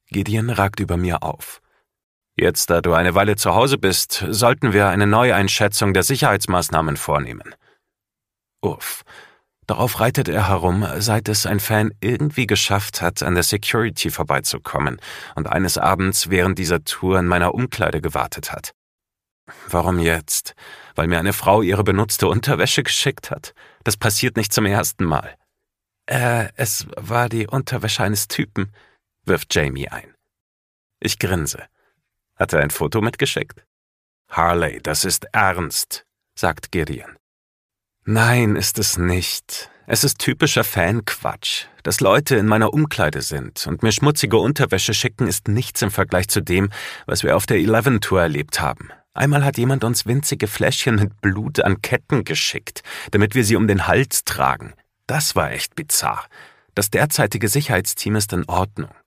Gideon ragt über mir auf. Jetzt, da du eine Weile zu Hause bist, sollten wir eine Neueinschätzung der Sicherheitsmaßnahmen vornehmen. Uff. Darauf reitet er herum, seit es ein Fan irgendwie geschafft hat, an der Security vorbeizukommen und eines Abends während dieser Tour in meiner Umkleide gewartet hat. Warum jetzt? Weil mir eine Frau ihre benutzte Unterwäsche geschickt hat? Das passiert nicht zum ersten Mal. Es war die Unterwäsche eines Typen, wirft Jamie ein. Ich grinse. Hat er ein Foto mitgeschickt? Harley, das ist ernst, sagt Gideon. Nein, ist es nicht. Es ist typischer Fanquatsch. Dass Leute in meiner Umkleide sind und mir schmutzige Unterwäsche schicken, ist nichts im Vergleich zu dem, was wir auf der 11-Tour erlebt haben. Einmal hat jemand uns winzige Fläschchen mit Blut an Ketten geschickt, damit wir sie um den Hals tragen. Das war echt bizarr. Das derzeitige Sicherheitsteam ist in Ordnung.